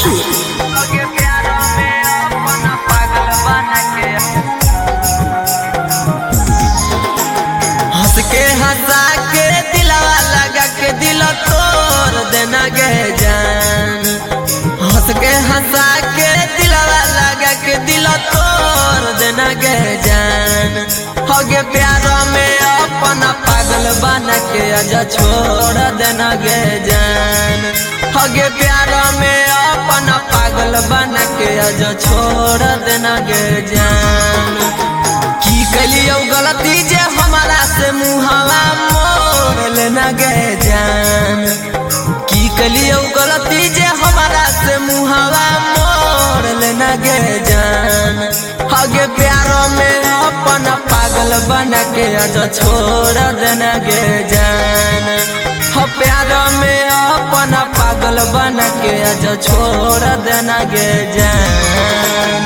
हंस के हंसा के दिलवा लगा के दिल तोड़ देना गे जान। हंस के हंसा के दिलवा लगा के दिल तोड़ देना गे जान। होगे प्यार में अपना पागल बना के आजा छोड़ देना गे जान। होगे प्यार में अपना पागल बना के आजा छोड़ देना गे जान। की कलियो गलती जे हमारा से मुहावा मोड़ लेना गे जान। की कलियो गलती जे हमारा से मुहावा मोड़ लेना गे जान। हगे प्यारों में अपना पागल बना के आजा छोड़ देना गे जान। हो प्यारों में अपना पागल बना के आजा छोड़ देना गे जान।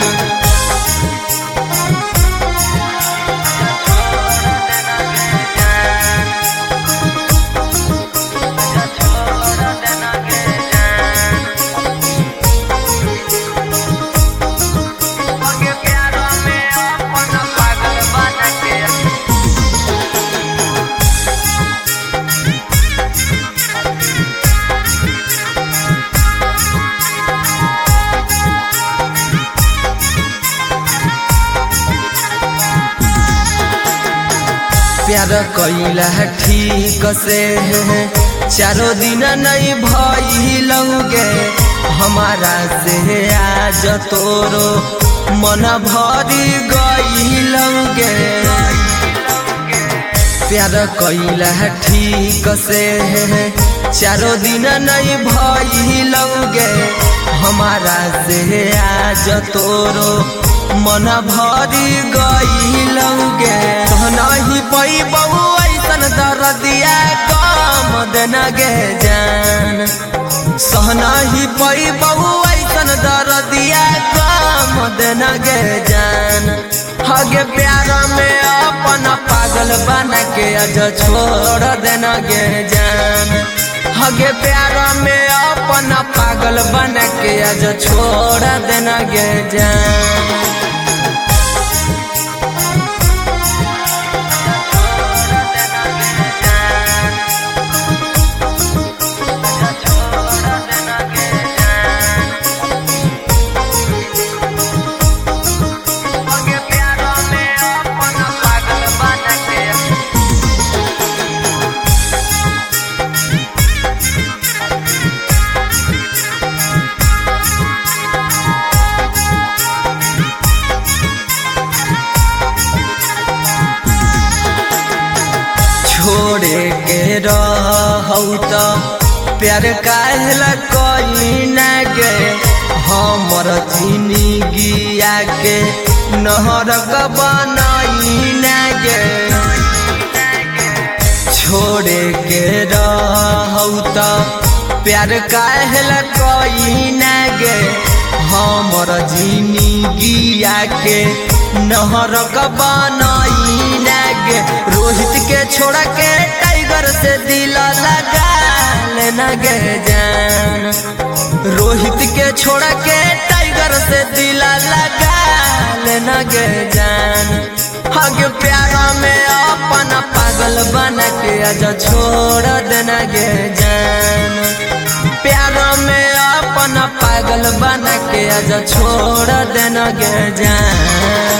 प्यार कइला ठीक से चारों दिन नहीं भइलौगे हमारा से आज तोरो मन भरी गइलौगे। प्यार कइला ठीक से चारों दिन नहीं भइलौगे हमारा से आज तोरो मन भरी गइलौगे। नहीं पई बहु ऐसन दर्दिया काम देना गे जान। सहना ही पई बहु ऐसन दर्दिया काम देना गे जान। हगे प्यार में अपना पागल बना के आजा छोड़ देना गे जान। हगे प्यार में अपना पागल बना के आजा छोड़ देना गे जान। छोड़े के रहौ त प्यार काहेला कोई ना गे हमर जिंदगिया के नहरक बनाई ना गे। छोड़े के रहौ त प्यार काहेला कोई ना गे हमर जिंदगिया के नहरक बनाई ना गे। रोहित के छोड़ के टाइगर से दिल लगा लेना गे जान। रोहित के छोड़ के टाइगर से दिल लगा लेना गे जान। हगे प्यार में अपना पागल बना के आजा छोड़ देना गे जान। प्यार में अपना पागल बना के आजा छोड़ देना गे जान।